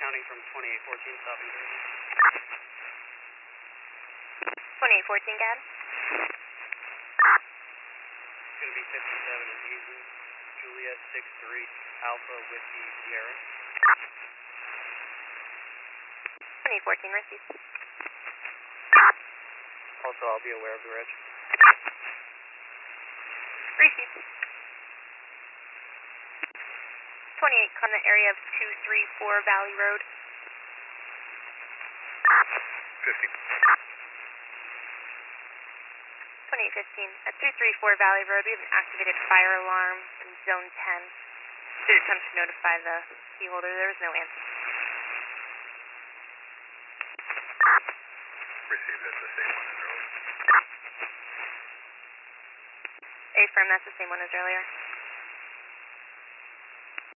counting from 2814, stopping Jersey. 2814, GAD. It's going to be 57 in Hazen, Juliet 63, Alpha Whiskey Sierra. 2814, received. Also, I'll be aware of the reg. Received. 28, Convent area of 234 Valley Road. 50. 2815, at 234 Valley Road, we have an activated fire alarm in zone 10. Did attempt to notify the key holder, there was no answer. Received, that's the same one as earlier. Affirm, that's the same one as earlier.